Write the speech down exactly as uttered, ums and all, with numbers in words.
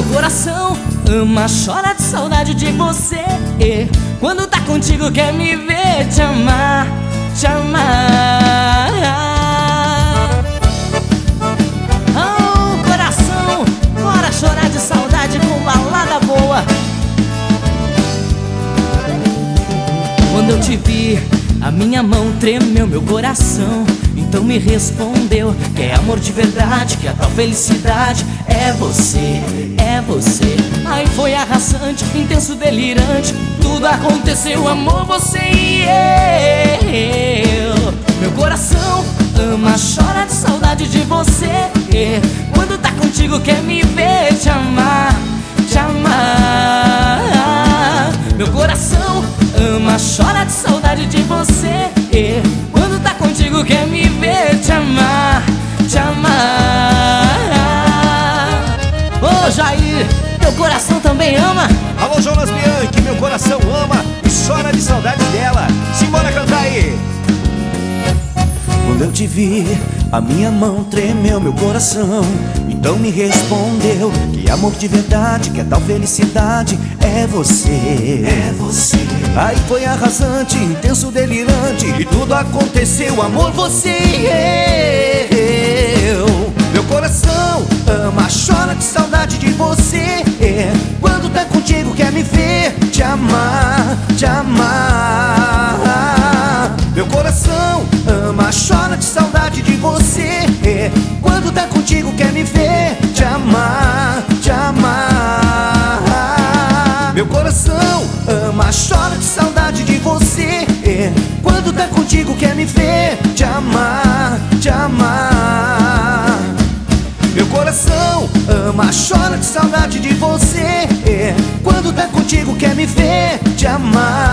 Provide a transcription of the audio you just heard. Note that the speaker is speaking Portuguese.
coração ama, chora de saudade de você. Quando tá contigo quer me ver te amar, te amar. Oh, coração, bora chorar de saudade com balada boa. Quando eu te vi, a minha mão tremeu, meu coração então me respondeu que é amor de verdade, que a tal felicidade é você, é você. Aí foi arrasante, intenso, delirante, tudo aconteceu, amor, você e eu. Meu coração ama, chora de saudade de você. Quando tá contigo quer me ver te amar, te amar. Meu coração ama, chora de saudade de você. Quando tá contigo quer me ver te amar, te amar. Ô Jair, teu coração também ama? Alô Jonas Bianchi, meu coração ama e chora de saudade dela. Simbora cantar aí. Quando eu te vi, a minha mão tremeu, meu coração então me respondeu que amor de verdade, que a tal felicidade é você, é você. Aí foi arrasante, intenso, delirante, e tudo aconteceu, amor, você e eu. Meu coração ama, chora de saudade de você. Quando tá contigo quer me ver te amar, te amar. Meu coração ama, chora de saudade de você. Quando tá contigo quer me ver te amar, te amar. Meu coração ama, chora de saudade de você. Quando tá contigo quer me ver te amar, te amar. Meu coração ama, chora de saudade de você. Quando tá contigo quer me ver te amar.